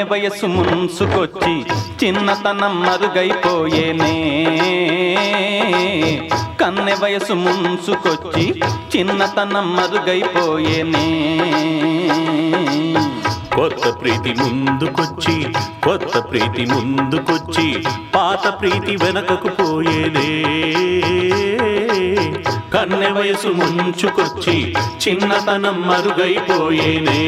వయసు మున్సుకొచ్చి చిన్నతనం మరుగైపోయేనే కన్నె వయసు మున్సుకొచ్చి చిన్నతనం మరుగైపోయేనే కొత్త ప్రీతి ముందుకొచ్చి కొత్త ప్రీతి ముందుకొచ్చి పాత ప్రీతి వెనకకు పోయేనే కన్నె వయసు ముంచుకొచ్చి చిన్నతనం మరుగైపోయేనే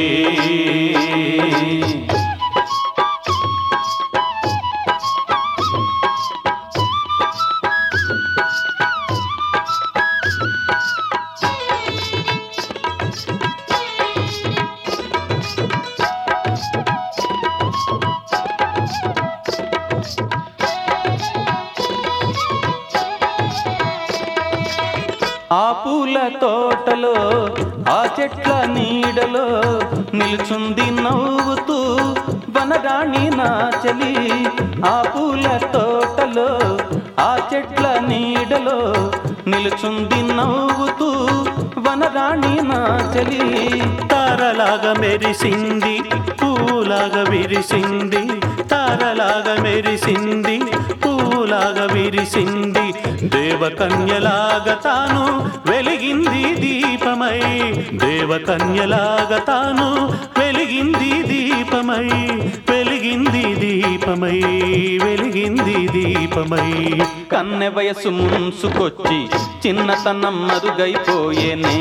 ఆ పూల తోటలో ఆ చెట్ల నీడలో నిలుచుంది నవ్వుతూ వనరాణి నా చలి ఆ పూల తోటలో ఆ చెట్ల నీడలో నిలుచుంది నవ్వుతూ వనరాణి నా చలి తారలాగా మెరిసింది పూలాగా విరిసింది తారలాగా మెరిసింది పూలాగా విరిసింది దేవకన్యలాగా తాను వెలిగింది దీపమై దేవకన్యలాగా తాను వెలిగింది దీపమై వెలిగింది దీపమై వెలిగింది దీపమై కన్నె వయసు మున్సుకొచ్చి చిన్నతనం మరుగైపోయేనే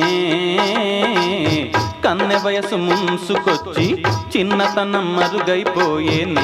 కన్నె వయసు మున్సుకొచ్చి చిన్నతనం మరుగైపోయేనే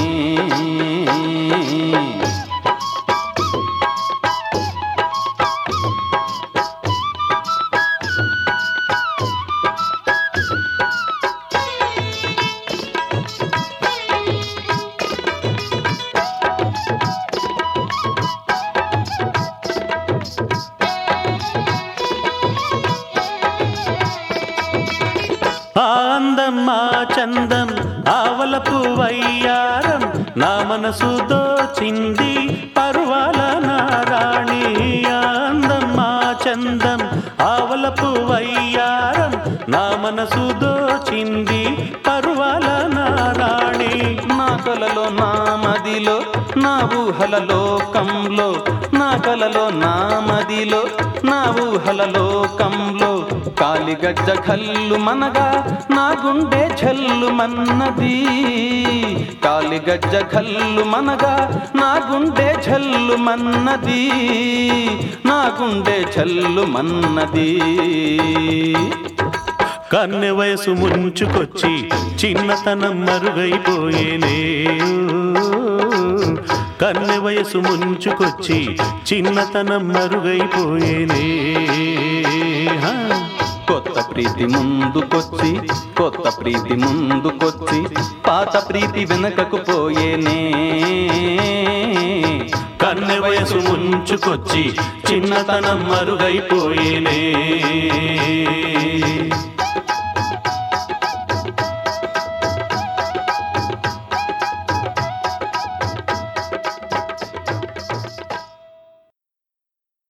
అందం మా చందం ఆవలపు వయ్యారం నా మనసు దోచింది పరువాల నారాణి అందం మా చందం ఆవలపు వయ్యారం నా మనసు దోచింది పరువాల నారాణి నా కలలో నా మదిలో నా ఊహల లోకంలో నా కలలో నా మదిలో నా ఊహల లోకంలో కాలిగజ్జ కల్లు మనగా నా గుండె ఝల్లు మన్నది కాలిగజ్జ కల్లు మనగా నా గుండె ఝల్లు మన్నది నా గుండె ఝల్లు మన్నది కన్నె వయసు ముంచుకొచ్చి చిన్నతనం మరుగైపోయేనే కన్నె వయసు ముంచుకొచ్చి చిన్నతనం మరుగైపోయేనే కొత్త ప్రీతి ముందుకొచ్చి కొత్త ప్రీతి ముందుకొచ్చి పాత ప్రీతి వెనకకు పోయేనే కన్నె వయసు ముంచుకొచ్చి చిన్నతనం మరుగైపోయేనే